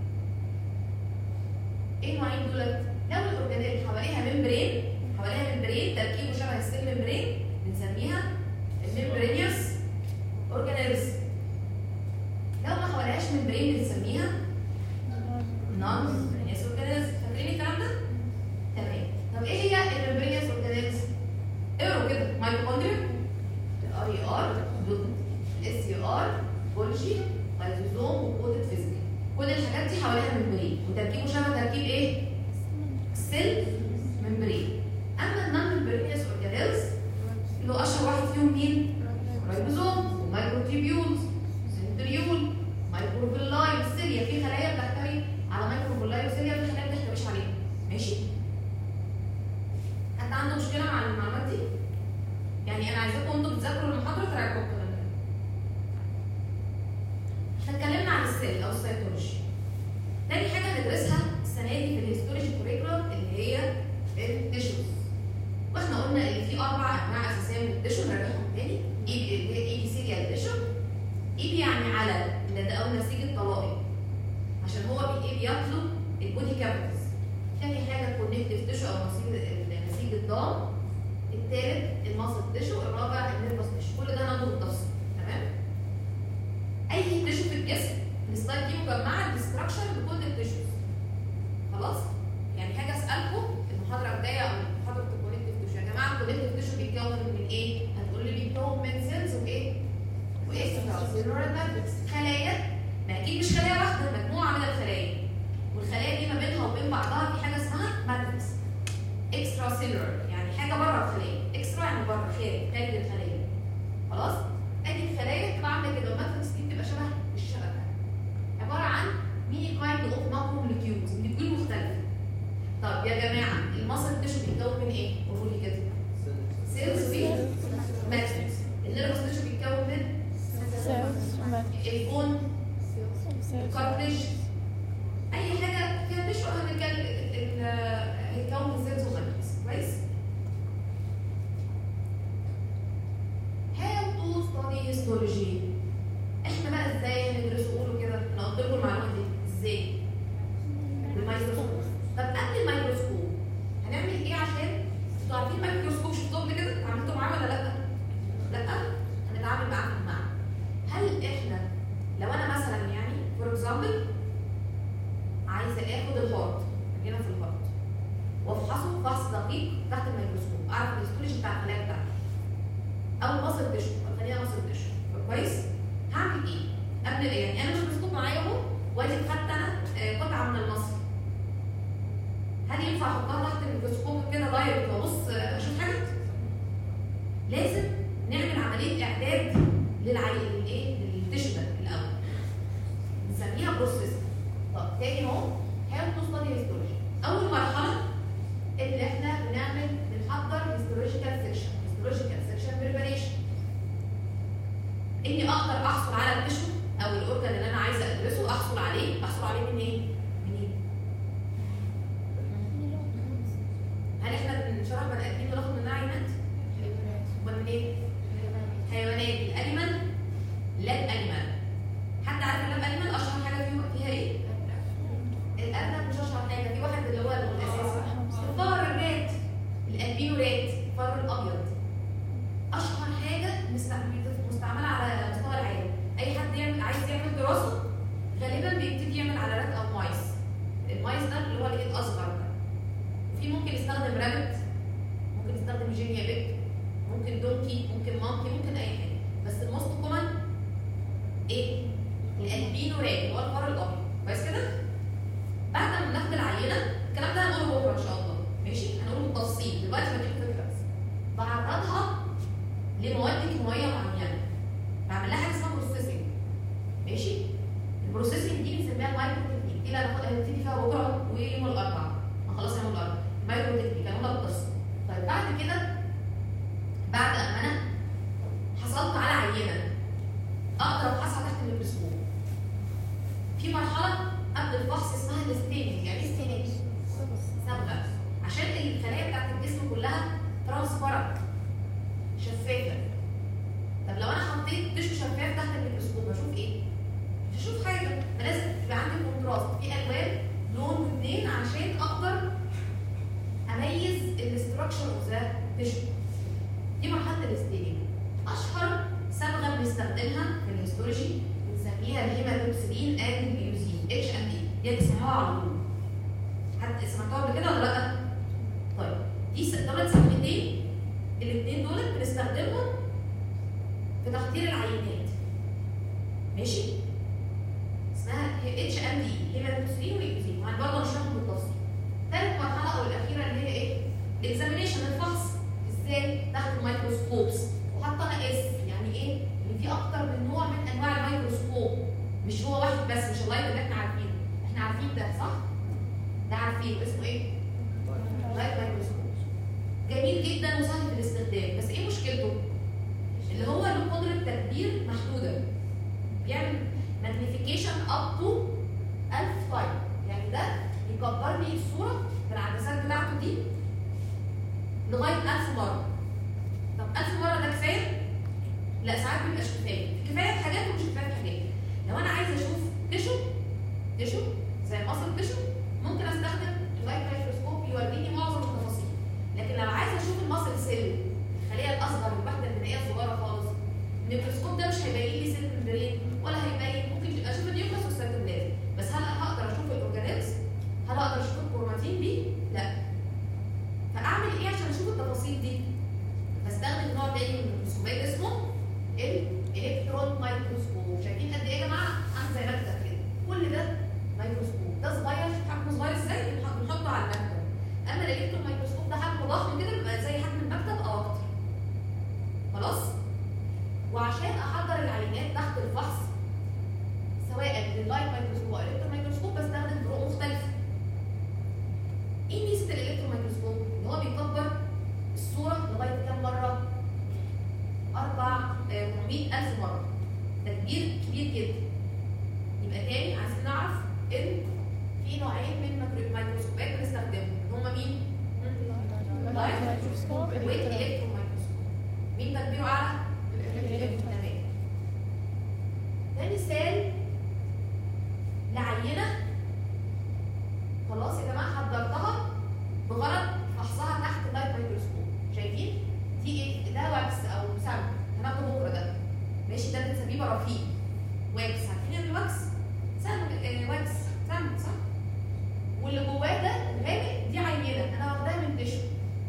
S2: ايه النوعين دولت؟ لو الاورجانيل حواليها ممبرين تركيبه شبه السيل ممبرين بنسميها الممبرينيوس اورجانيلز. لو ما حواليهاش ممبرين بنسميها نون ممبرينيوس اورجانيلز. فاكرين الكلام ده؟ تمام. طب ايه هي الممبرينيوس اورجانيلز؟ اقروا كده ميتوكوندريا RER SCR بولجي لايزوزوم وكودد فيزيكال. كل الحاجات دي حواليها ممبرين وتركيبه شبه تركيب ايه؟ سيل ممبرين. اما النون ممبرينيوس اورجانيلز اللي هو اشهر واحد فيهم مين؟ رايبوزوم ومايكروتيبيولز سنتريول مايكروفيلاي والسيليا. في خلايا بتحتوي على مايكروفيلاي وسيليا في خلايا ما بتحتويش عليها ماشي؟ حد عنده مشكله مع المعلومات دي؟ يعني انا عايزاكم انتوا بتذاكروا المحاضره تراجعوا الكلام ده. احنا اتكلمنا عن السيل او السيتولوجي. تاني حاجه هندرسها السنه دي في الهيستولوجي كوريكولم اللي هي التيشوز. واحنا قلنا ان في 4 انواع اساسيه من التيشو نراجعهم تاني. ايبيثيليال تيشو. ايبي يعني على او نسيج الطلائي عشان هو بيطلب البودي كافيتيز. تاني حاجه كونكتيف تيشو او نسيج الضام. الثالث الماسل تيشو. الرابع النيرفس تيشو. كل ده ناخده بالتفصيل تمام؟ اي تيشو في الجسم السلايد دي مجمعه الاستراكشر لكل التيشوز خلاص؟ يعني حاجه اسالكم المحاضره الجايه او محاضره الكونكتيف تيشو يا جماعه الكونكتيف تيشو بيتكون من ايه؟ هتقول لي بيتكون من سيلز وايه؟ سيلولار ماتريكس. خلايا ما اكيد مش خلايا واحده مجموعه من الخلايا والخلايا دي ما بينها وبين بعضها في حاجه اسمها ماتريكس. اكسترا سيلولار يعني حاجه بره الخليه. اكسترا يعني بره خارج الخليه خلاص؟ ادي الخلايا بتبقى عامله كده والماتريكس دي بتبقى شبه الشبكه عباره عن ميني كايند اوف ماكرو موليكيولز موليكيول مختلفه. طب يا جماعه المصل تيشو بيتكون من ايه؟ قولوا لي كده. سيلز وماتريكس. النيرفس تيشو بيتكون من البون الكارتليج اي حاجه فيها تيشو هيتكون من سيلز وماتريكس كويس؟ How to study histology. احنا بقى ازاي هندرسه؟ قولوا كده انا قلت لكم المعلومه دي ازاي؟ بالميكروسكوب. طب قبل الميكروسكوب هنعمل ايه عشان انتوا عارفين دقيق تحت الميكروسكوب، اعرف الهيستولوجي بتاع الخلايا بتاعتي او مصل تشو، خلينا مصل تشو. كويس؟ هعمل ايه؟ قبل يعني انا الميكروسكوب معايا اهو، وادي خدت انا قطعه من المصل. هل ينفع احطها تحت الميكروسكوب كده دايركت وابص اشوف حاجه؟ لازم نعمل عمليه اعداد للتشو ده الاول، نسميها بروسيس. طب تاني اهو هاو تو ستادي هيستولوجي. اول مرحله اللي احنا بنحضر هيستولوجيكال سيكشن، هيستولوجيكال سيكشن بريباريشن. اني اقدر احصل على التشو او الاورجان اللي انا عايزه ادرسه، احصل عليه من ايه؟ منين؟ هل احنا بنشرح بني ادمين وناخد منها عينات؟ ومن ايه؟ حيوانات. الانيمال لاب انيمال. حد عارف اللاب انيمال اشهر حاجه فيها ايه؟ الارنب مش اشهر حاجه، في واحد اللي هو الاساسي الفار الرات، الالبينو رات، الفار الابيض. اشهر حاجه مستعمله على مستوى العالم. اي حد عايز يعمل دراسه غالبا بيبتدي يعمل على رات او مايس. المايس ده اللي هو الايد اصغر ده. في ممكن يستخدم رابت، ممكن يستخدم جينيا بيت، ممكن دونكي، ممكن مونكي، ممكن اي حاجه. بس الموست كومن ايه؟ الالبينو رات اللي هو الفار الابيض. كويس كده؟ بعد ما ناخد العينه، الكلام ده هنقوله بكره ان شاء الله، ماشي؟ هنقوله بالتفصيل، دلوقتي بديك فكره بس. بعرضها لمواد كيماويه معينه، بعمل لها حاجه اسمها بروسيسنج، ماشي؟ البروسيسنج دي بنسميها المايكرو تكنيك، دي اللي هنبتدي فيها بكره ويوم الاربعاء، خلاص يوم الاربعاء. المايكرو تكنيك هنقولها بالتفصيل. طيب بعد كده، بعد ما انا حصلت على عينه، اقدر افحصها تحت الميكروسكوب. في مرحله قبل الفحص اسمها الستيننج. يعني ايه ستيننج؟ صبغه، عشان الخلايا بتاعت الجسم كلها ترانسبارنت، شفافه. طب لو انا حطيت تشو شفاف تحت الميكروسكوب هشوف ايه؟ مش هشوف حاجه، فلازم يبقى عندي كونتراست في الوان لون واثنين عشان اقدر اميز الاستراكشر اوف ذا تشو. دي مرحله الستيننج. اشهر صبغه بنستخدمها في الهيستولوجي بنسميها الهيماتوكسيلين اند اليوزين، اتش ام دي، دي بتسمعوها على طول. حد سمعتوها قبل كده ولا لا؟ طيب دي دول سميتين، الاثنين دول بنستخدمهم في تخدير العينات، ماشي؟ اسمها اتش ام دي، هيماتوكسيلين واليوزين، وهنبرضه نشرحهم بالتفصيل. ثالث مرحله او الاخيره اللي هي ايه؟ الاكزامينيشن، الفحص. ازاي؟ تحت الميكروسكوبس. وحاطه انا اس، يعني ايه؟ ان في اكتر من نوع من انواع الميكروسكوب، مش هو واحد بس، مش اللايت اللي احنا عارفينه. احنا عارفين ده صح؟ ده عارفينه، اسمه ايه؟ لايت ميكروسكوب. جميل جدا وسهل في الاستخدام، بس ايه مشكلته؟ اللي هو له قدره تكبير محدوده. بيعمل ماجنيفيكيشن اب تو 1000 تايم، يعني ده يكبر لي الصوره بالعدسات بتاعته دي لغايه 1000 مره. طب 1000 مره ده كفايه؟ لا، ساعات بيبقاش كفايه، كفايه في حاجات ومش كفايه في حاجات. لو انا عايزه اشوف تشو زي مصل تشو، ممكن استخدم اللايت مايكروسكوب يوريني معظم التفاصيل. لكن لو عايزه اشوف المصل سيل، الخليه الاصغر، الوحده البنائيه الصغيره خالص، الميكروسكوب ده مش هيبين لي سيل ممبرين ولا هيبين، ممكن اشوف النيوكليس والسيتوبلازم، بس هل هقدر اشوف الاورجانيلز؟ هل اقدر اشوف الكروماتين دي؟ لا. فاعمل ايه عشان اشوف التفاصيل دي؟ بستخدم نوع تاني من الميكروسكوبات اسمه الالكترون مايكروسكوب. شايفين قد ايه يا جماعه؟ عامل زي مكتب كده، كل ده ميكروسكوب. ده صغير، شوف حجمه صغير ازاي، بنحطه على المكتب. اما الالكترون مايكروسكوب ده حجمه ضخم كده، بيبقى زي حجم المكتب او اكتر. خلاص؟ وعشان احضر العينات تحت الفحص، سواء باللايت مايكروسكوب او الالكترون مايكروسكوب، بستخدم فروق مختلفه. ايه ميزه الالكترون مايكروسكوب؟ ان هو بيكبر الصوره لغايه كام مره؟ 400,000 مره. تكبير كبير جدا. يبقى تاني عايزين نعرف ان في نوعين من الميكروسكوبات بنستخدمهم، هما مين؟ اللايت مايكروسكوب والالكترون مايكروسكوب. مين تكبيره اعلى؟ تمام. ده مثال لعينه خلاص يا جماعه حضرتها بغرض فحصها تحت اللايت مايكروسكوب. شايفين؟ دي ايه؟ ده واكس او سم، هناخده بكره ده. ماشي؟ ده بنسميه برافين. واكس، عارفين الواكس؟ واكس سم، صح؟ واللي جواه ده الغامق دي عينه انا واخداها من تشو.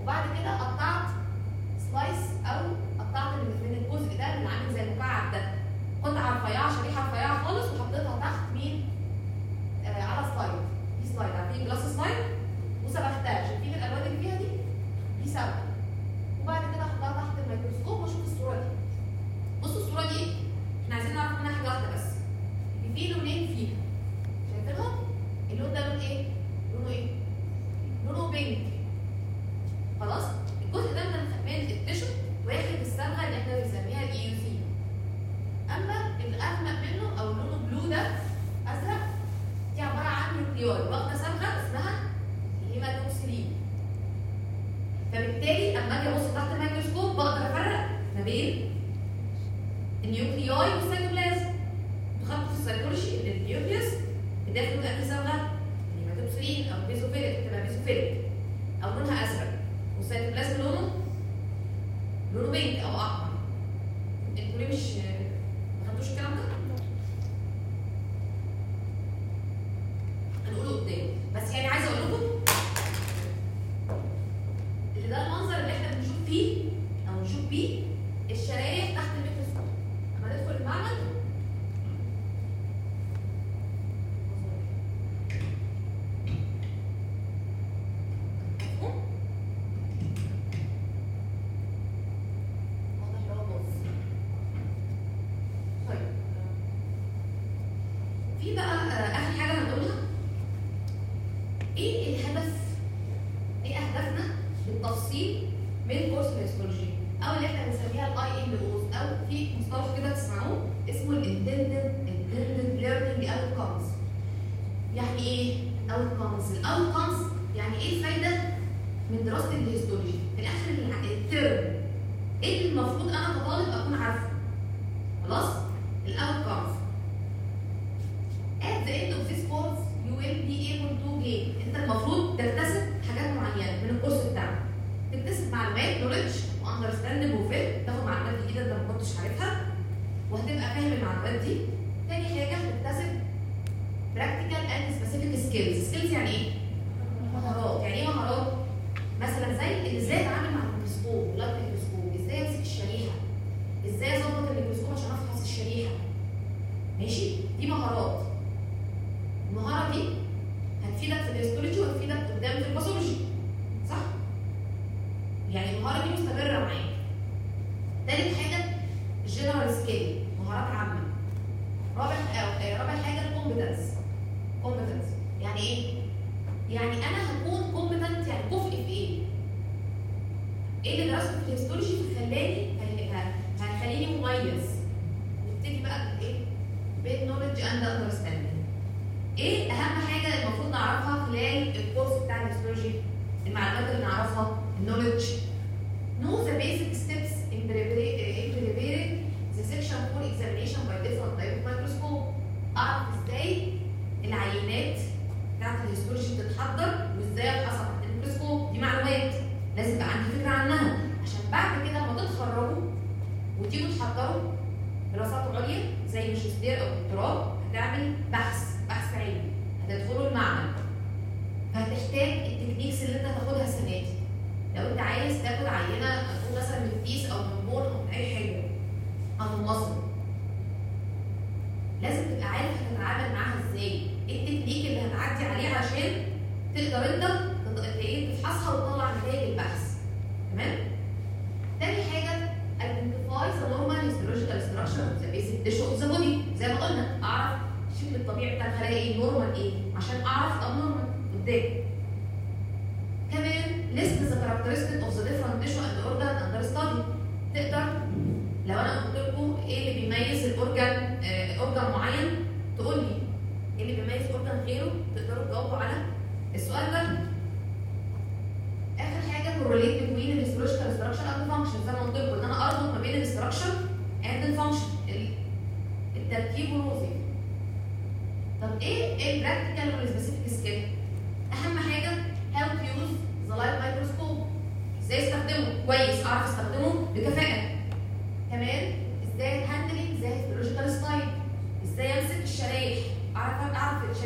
S2: وبعد كده قطعت سلايس او قطعت من الجزء ده اللي عامل زي المكعب ده قطعه رفيعه، شريحه رفيعه خالص، وحطيتها تحت مين؟ على سلايد. دي سلايد، عارفين جلاس سلايد، وسبختها. شايفين الالوان اللي فيها دي؟ دي سبخه. وبعد كده احطها تحت الميكروسكوب واشوف الصوره دي. بصوا الصوره دي ايه؟ احنا عايزين نعرف منها حاجه واحده بس. ان في لونين فيها. شايفينهم؟ اللون ده لون ايه؟ لونه ايه؟ لونه بينك. خلاص؟ الجزء ده من التيشو واخد الصبغه اللي احنا بنسميها الاي يو سي. اما الاغمق منه او لونه بلو ده ازرق، دي عباره عن نيوكليوي واخده صبغه اسمها هيماتوكسيلين. فبالتالي اما اجي ابص تحت الميكروسكوب بقدر افرق ما بين النيوكليوي والسيتوبلازم. انتوا خدتوا في السيتولوجي ان النيوكليوس بتاخد انهي صبغه؟ هيماتوكسيلين او بيزوفيليك، بتبقى بيزوفيليك او لونها ازرق، والسيتوبلازم لونه بينك او احمر. انتوا ليه مش ما خدتوش الكلام ده؟ هنقوله قدام، بس يعني عايزه اقول لكم ان ده المنظر اللي احنا بنشوف فيه او نشوف بيه الشرايح تحت الميكروسكوب. اما ندخل المعمل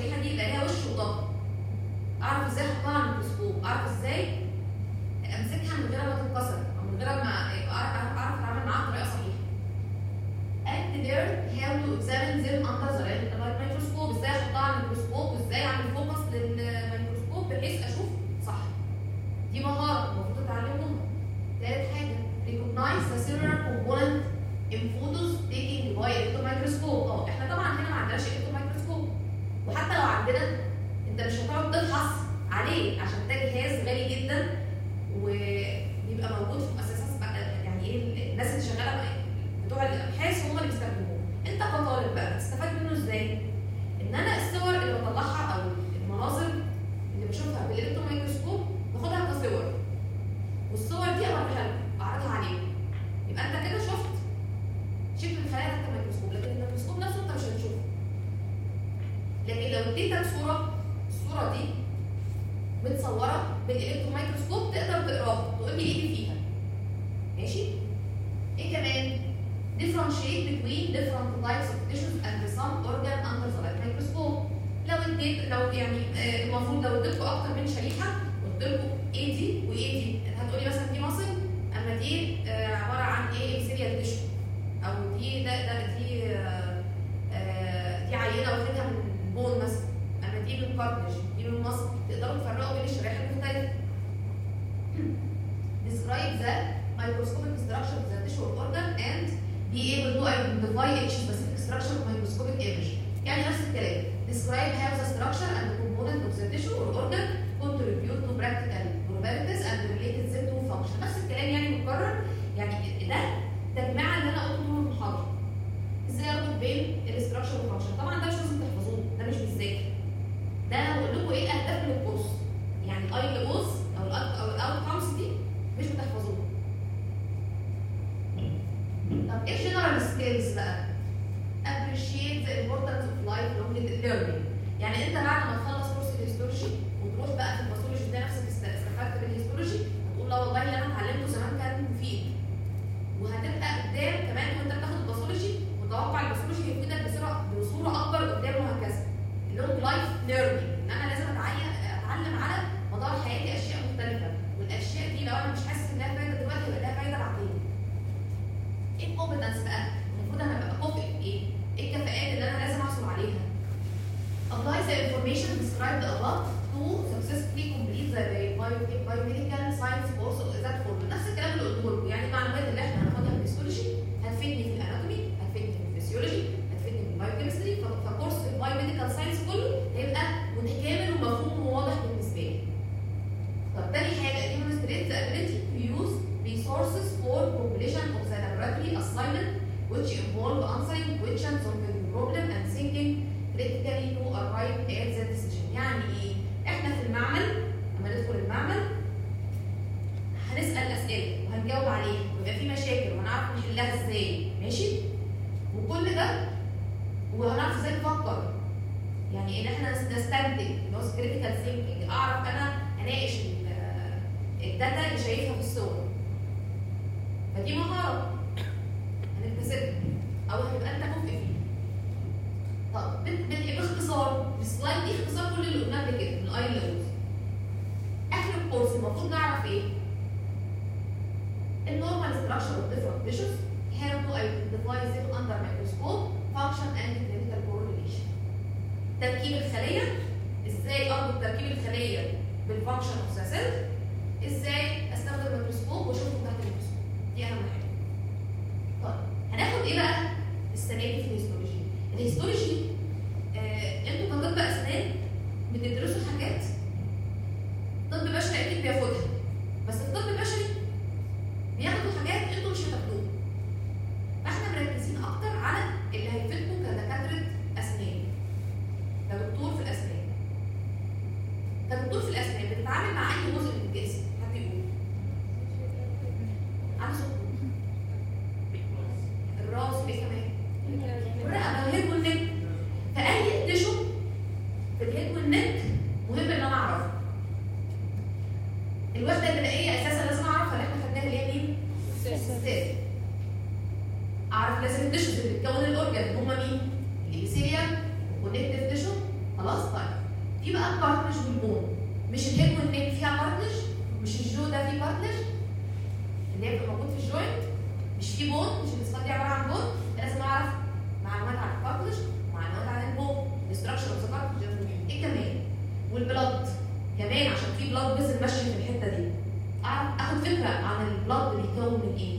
S2: امسكها recognize the cellular component in photos taken by electron microscope. احنا طبعا هنا ما عندناش electron microscope، وحتى لو عندنا انت مش هتقعد تفحص عليه عشان ده جهاز غالي جدا وبيبقى موجود في مؤسسات يعني ايه الناس اللي شغاله بتوع الابحاث هم اللي بيستخدموه. انت كطالب بقى تستفاد منه ازاي؟ ان انا الصور اللي بطلعها او المناظر اللي بشوفها بالالكترون مايكروسكوب باخدها كصور، والصور دي اوريها لكم اعرضها عليكم، يبقى انت كده شفت شكل الخلايا تحت الميكروسكوب، لكن الميكروسكوب نفسه انت مش هتشوفه. لكن لو اديتك صوره، الصوره دي متصوره بالالكترون مايكروسكوب تقدر تقراها تقول لي ايه اللي فيها. ماشي؟ ايه كمان؟ differentiate between different types of tissues and some organ under the light microscope. لو يعني المفروض لو اديتكم اكتر من شريحه قلت لكم ايه دي وايه دي، هتقولي مثلا دي مصل، اما دي عباره عن ايه ابسيريال تيشو، او دي دي عينه واخدها من بون مثلا، اما دي من كارتلج، دي من مصل. تقدروا تفرقوا بين الشرائح المختلفه. describe the microscopic structure of the tissue or organ and be able to identify each specific structure of microscopic image. يعني نفس الكلام. describe how the structure and the component of the tissue or organ contribute to practical properties and related them to function. نفس الكلام يعني متكرر، يعني ده تجميع اللي انا قلته طول المحاضره. ازاي اربط بين الاستراكشر والفانكشن؟ طبعا ده مش لازم تحفظوه، ده مش بالذات. ده انا بقول لكم ايه الاهداف من الكورس. يعني الاي اوز او الاوتكمز دي مش بتحفظوها. طب ايه الجنرال سكيلز بقى؟ appreciate the importance of lifelong learning. يعني انت بعد ما تخلص كورس الهيستولوجي وتروح بقى في الباثولوجي تلاقي نفسك استفدت بالهيستولوجي، هتقول لا والله اللي انا اتعلمته زمان كان مفيد. وهتبقى قدام كمان وانت بتاخد الباثولوجي متوقع الباثولوجي هيفيدك بصوره اكبر قدام وهكذا. اللونج لايف ليرنينج، ان انا لازم اتعلم على مدار حياتي اشياء مختلفه، والاشياء دي لو انا مش حاسس ان لها فايده دلوقتي يبقى لها فايده بعدين. ايه الكومبتنس بقى؟ المفروض انا ابقى كفء في ايه؟ ايه الكفاءات اللي انا لازم احصل عليها؟ apply the information described above to successfully complete the biomedical science course that follow. نفس الكلام اللي قلته لكم، يعني المعلومات اللي احنا هناخدها في الهيستولوجي هتفيدني في الاناتومي، هتفيدني في الفسيولوجي، هتفيدني في البايوكيمستري، فكورس البايوميديكال ساينس كله هيبقى متكامل ومفهوم وواضح بالنسبه لي. طب تاني حاجه demonstrate the ability to use resources for completion of the laboratory assignment which involve answering questions, solving problem and thinking critically to arrive at the decision. يعني ايه؟ احنا في المعمل لما ندخل المعمل هنسال اسئله وهنجاوب عليها ويبقى في مشاكل وهنعرف نحلها ازاي، ماشي؟ وكل ده وهنعرف ازاي نفكر. يعني ان احنا نستنتج اللي هو critical thinking، اعرف انا اناقش الداتا اللي شايفها في الصور. فدي مهاره هنكتسبها او هتبقى انت كفء فيها. طب باختصار السلايد دي اختصار كل اللي قلناه قبل كده من الاي ليفلز. اخر الكورس المفروض نعرف ايه؟ النورمال ستراكشر اوف ديفرنت تيشوز، how to identify them under microscope, function and clinical correlation. تركيب الخليه، ازاي اربط تركيب الخليه بالفانكشن اوف ذا سيل، ازاي استخدم الميكروسكوب واشوفه تحت الميكروسكوب. دي اهم حاجه. طيب هناخد ايه بقى السنه دي في الهيستولوجي؟ الهيستولوجي انتوا كطب اسنان بتدرسوا حاجات طب بشري اكيد بياخدها، بس في طب بشري بياخدوا حاجات انتوا مش هتاخدوها. فاحنا مركزين اكتر على اللي هيفيدكم كدكاتره اسنان، كدكتور في الاسنان. كدكتور في الاسنان بتتعامل مع اي جزء من الجسم، حد يقول على صوت الراس وايه كمان؟ الرقبه والهيد والنك. فاي تيشو في الهيد والنك مهم ان انا اعرفه. الوحده البدائيه اساسا لازم اعرفها اللي احنا خدناها اللي هي مين؟ السيستات. اعرف لازم التيشوز اللي بتكون الاورجان هم مين؟ الابيثيليوم والنكتيف تيشو. خلاص؟ طيب في بقى الكارتلج والبون. مش الهيد والنك فيها كارتلج، مش الجو ده فيه كارتلج اللي هي بتبقى موجود في الجوينت، مش فيه بون، مش الاسفل دي عباره عن بون. لازم اعرف معلومات عن الكارتلج، معلومات عن البون، الاستراكشر اوف ذا كارتلج. ايه كمان؟ والبلاد كمان عشان في بلاد بس ماشي في الحته دي. اعرف اخد فكره عن البلاد بيتكون من ايه؟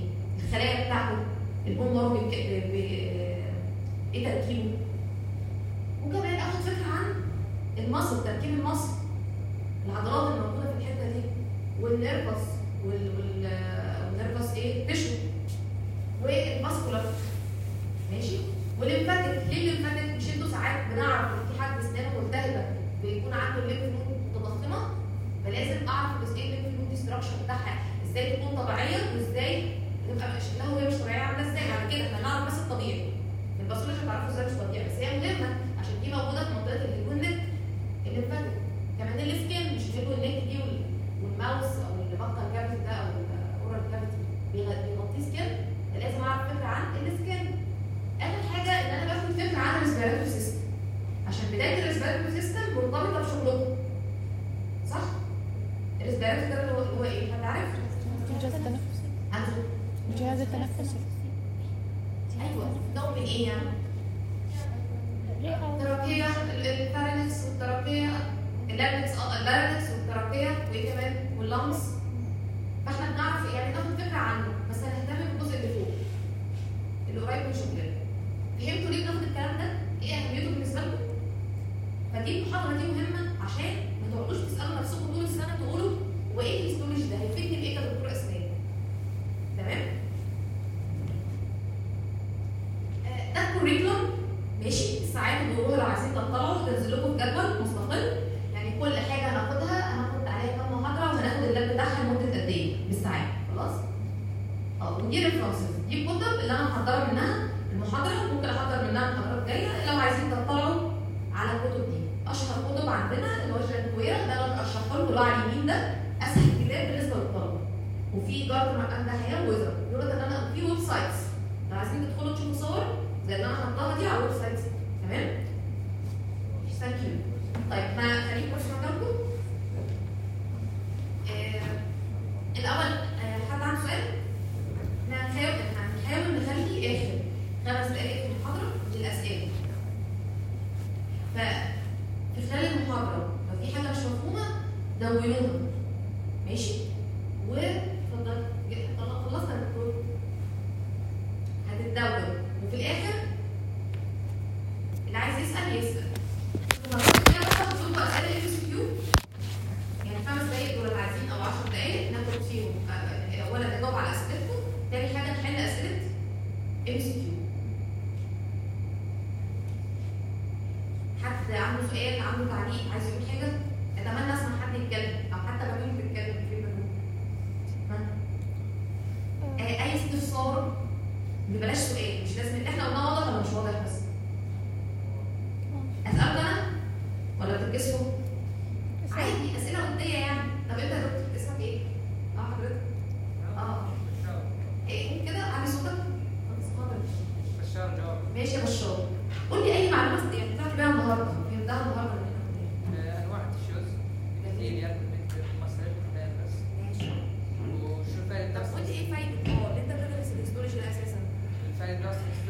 S2: الخلايا بتاعته، البون مارو ايه تركيبه، وكمان اخد فكره عن المصل، تركيب المصل، العضلات الموجوده في الحته دي، والنيرفس والنيرفس ايه تشو، والماسكولار ماشي، والليمفاتيك. ليه الليمفاتيك؟ مش انتوا ساعات بنعرف ان في حد اسنانه ملتهبه بيكون عنده الليمف نود متضخمه، فلازم اعرف ازاي الليمف نود دي ستراكشر بتاعها ازاي تكون طبيعيه، وازاي تبقى شكلها وهي مش طبيعيه عامله ازاي. بعد كده احنا نعرف بس الطبيعي، الباثولوجي تعرفوا ازاي مش طبيعي، بس هي مهمه عشان دي موجوده في منطقه الهيلو نيك. الليمفاتيك كمان السكين، مش الهيلو نيك دي والماوس او البطل كافيتي ده او الاورال كافيتي بيغطيه سكين، لازم اعرف فكره عن السكين. اخر حاجه ان انا باخد فكره عن الريسبيراتوري سيستم، عشان بدايه الريسبيراتوري سيستم مرتبطه بشغلكم صح؟ الريسبيراتوري ده هو ايه؟ حد عارف؟
S3: الجهاز التنفسي. الجهاز التنفسي.
S2: ايوه ده من ايه يعني؟ التراكيه، الفارنكس والتراكيه، اللارنكس والتراكيه، وايه كمان؟ واللانكس. فاحنا بنعرف يعني ناخد فكره عنه، بس هنهتم بالجزء اللي فوق اللي قريب من شغلنا. فهمتوا ليه بناخد الكلام ده؟ ايه اهميته بالنسبه لكم؟ فدي المحاضره دي مهمه عشان ما تقعدوش تسالوا نفسكم طول السنه تقولوا هو ايه الهيستولوجي ده؟ هيفيدني بايه كدكتور اسنان؟ تمام؟ ده الكوريكولم ماشي، الساعات اللي لو عايزين تطلعوا تنزل لكم في جدول مستقل، يعني كل حاجه هناخدها هناخد عليها كام محاضره وهناخد اللاب بتاعها لمده قد ايه؟ بالساعات خلاص؟ ودي ريفرنسز، دي الكتب اللي انا محضره منها المحاضره، ممكن احضر منها المحاضرات الجايه لو عايزين تطلعوا على الكتب دي. اشهر كتب عندنا اللي هو جانكويرا ده اللي انا ارشحه لكم، اللي هو على اليمين ده اسهل كتاب بالنسبه للطلبه، وفي جاردنر اند هيام ويزر، دول ان انا في ويب سايتس لو عايزين تدخلوا تشوفوا صور زي اللي انا حطاها دي على الويب سايتس. تمام؟ ثانك يو. طيب احنا خليكم بس مكانكم. الاول حد عنده سؤال؟ هنحاول نخلي اخر 5 دقائق في المحاضره للاسئله. ففي خلال المحاضره لو في حاجه مش مفهومه دونوها ماشي؟ واتفضل خلصنا يا دكتور؟ هتتدون، وفي الاخر اللي عايز يسال يسال. هتاخدوا اسئله MCQ يعني 5 دقائق دول عايزين او 10 دقائق ناخد فيهم اولا نجاوب على اسئلتكم، تاني حاجه نحل اسئله MCQ. حد عنده سؤال، عنده تعليق، عايز يقول حاجه؟ اتمنى اسمع حد يتكلم او حتى بنوم تتكلم في المجموعه. اي استفسار ببلاش سؤال، مش لازم احنا قلنا واضح ولا مش واضح، بس اسالك انا ولا بتتكسفوا؟ عادي اسئله وديه يعني. طب انت يا دكتور اسمك ايه؟ حضرتك؟ ايه قول كده علي صوتك.
S4: بشار جواب.
S2: ماشي يا بشار، قول لي اي معلومات يعني طلعت بيها النهارده، فهمتها النهارده.
S4: انواع التشوز كثير يعني بنكتب مصر بس.
S2: ماشي.
S4: وشو الفائده؟
S2: طب قول لي ايه فايده اللي انت بتدرس الهيستولوجي اساسا؟
S4: الفائده